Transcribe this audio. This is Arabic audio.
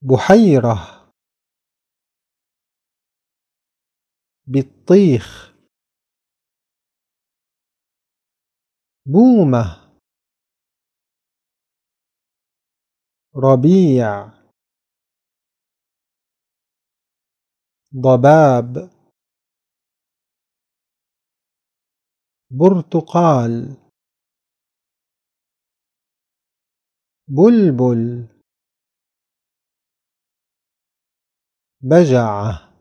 بحيرة بطيخ بومة ربيع ضباب برتقال بلبل بجعة